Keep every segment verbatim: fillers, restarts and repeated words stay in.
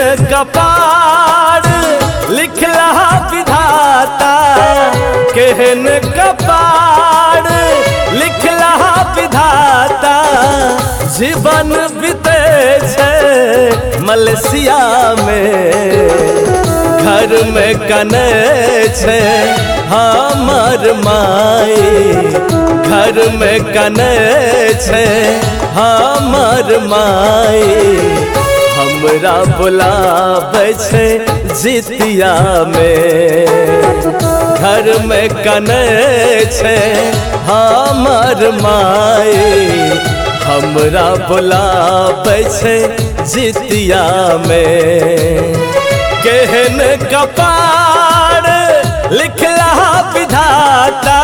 कपाड़ लिखला विधाता, केहन कपाड़ लिखला विधाता। जीवन बीते छे मलेशिया में, घर में कने छे हमर माई, घर में कने छे हमर माई। हमरा बुलावे छे जितिया में, घर में कने छे हमर माई। हमरा बुलावे छे जितिया में, केहन कपाड़ लिखला विधाता।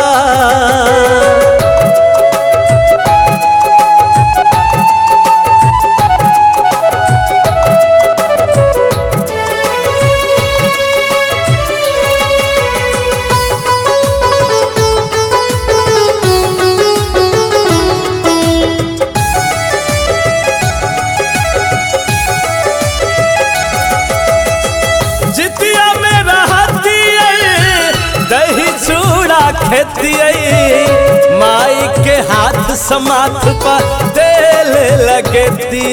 जितिया में रहती दही चूड़ा खेती, माई के हाथ समाथ पर तेल लगती।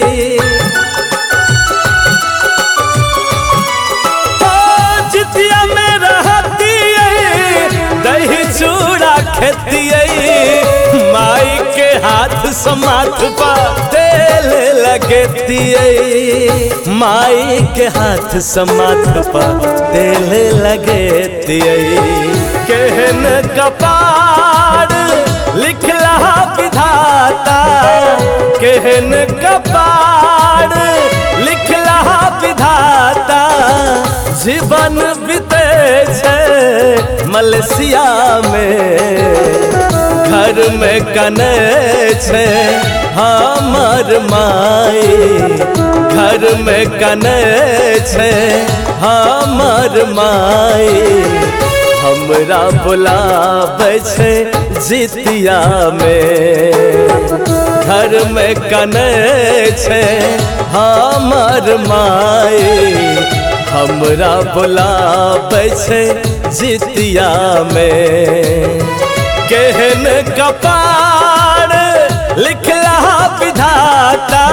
जितिया में रहती दही चूड़ा खेती, माई के हाथ समाथ पर तेल लगती। माई के हाथ समाथ पर तेल लगती। केहन कपाड़ लिखला विधाता, केहन कपाड़ लिखला विधाता। जीवन बीते छे मलेशिया में, घर में कने छे हमर माई, घर में कने छे हमर माई। हमरा बुलावे छे जितिया में, घर में कने छे हमर माई। हमरा बुलावे छे जितिया में, केहन कपाड़ लिखला विधाता।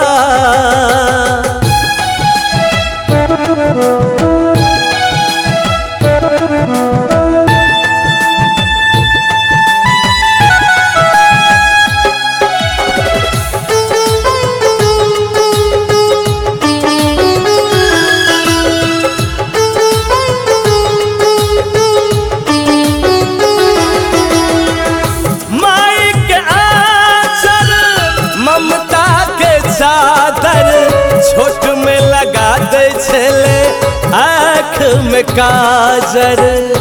चादर छोट में लगा दे छले आँख में काजर।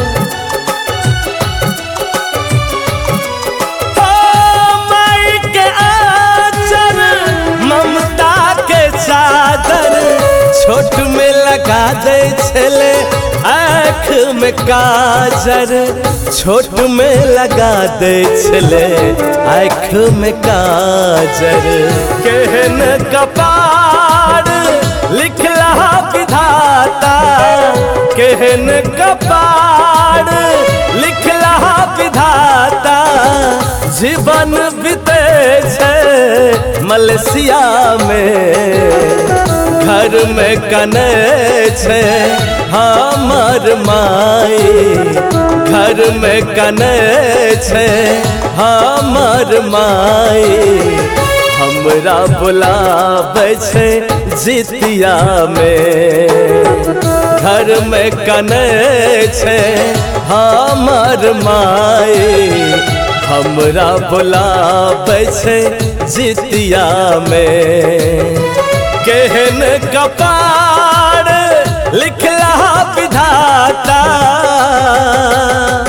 माई के आँचल ममता के चादर छोट में लगा दे छले आँख में काजर। छोट में लगा दे छले आँख में काजर। केहन कपाड़ लिखला विधाता, केहन कपाड़ लिखला विधाता। जीवन बीते छे मलेशिया में, घर में कने छे हमर माई, घर में कने छे हमर माई। हमरा बुलावे छे जितिया में, घर में कने छे हमर माई। हमरा बुलावे छे जितिया में, केहन कपाड़ लिखला विधाता।